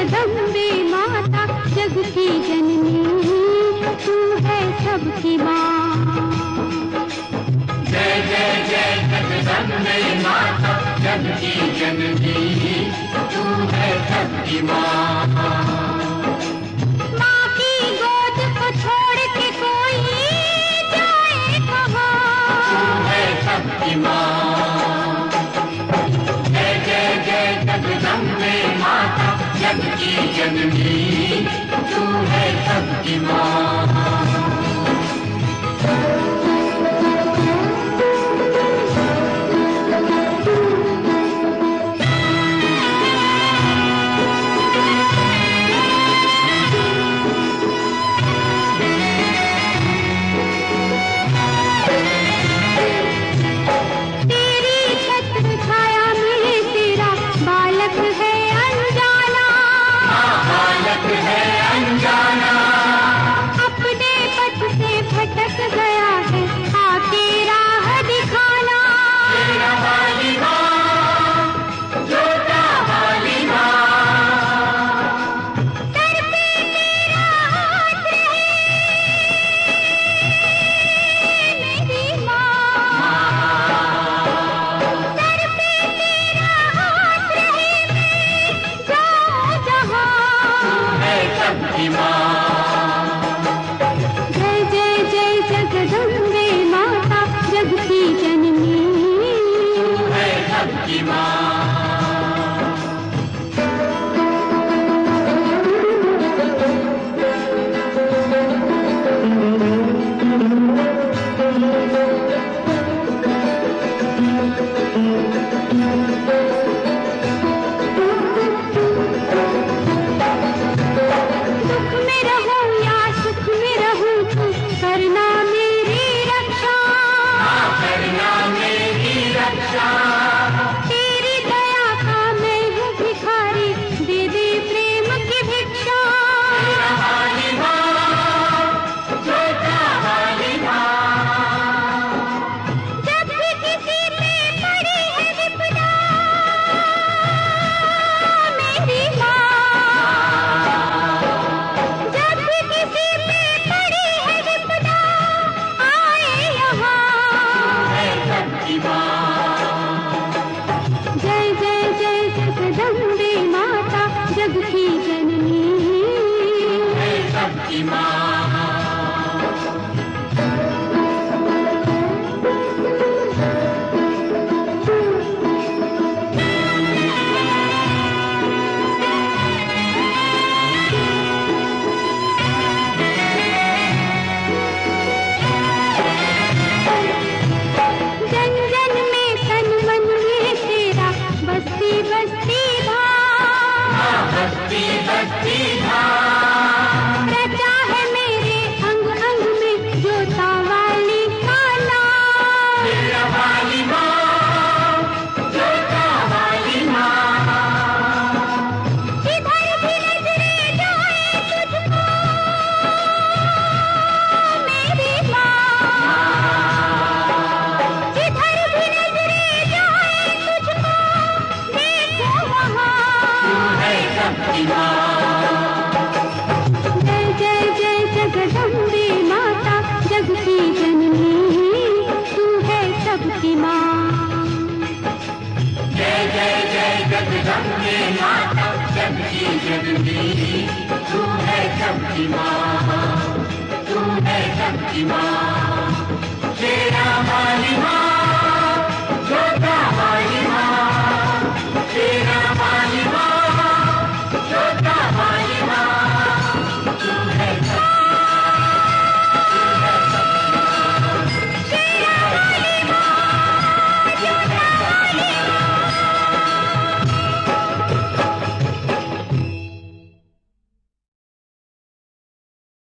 जगदम्बे माता जग की जननी, तू है सबकी माँ। जय जय जय जगदम्बे माता जग की जननी, तू है सबकी माँ। माँ की गोद को छोड़ के कोई जाए कहाँ, तू है सबकी माँ। जय जय जय जगदम्बे माता जग की जननी, तू है सबकी माँ। जय जय जय जगदम्बे माता जग की जननी, तू है सबकी माँ। जय जय जय जगदम्बे माता जग की जननी, है सबकी माँ। रचा है मेरे अंग अंग में जोता वाली का नाम, मेरा वाली माँ, जोता वाली माँ। जिधर भी नजरे जाए तुझको मेरी माँ, जिधर भी नजरे जाए तुझको देखो वहाँ, तू है सबकी माँ। जगदम्बे माता जग की जननी, तू है सबकी माँ। जय जय जय जगदम्बे माता जग की जननी, तू है सबकी माँ, तू है सबकी माँ।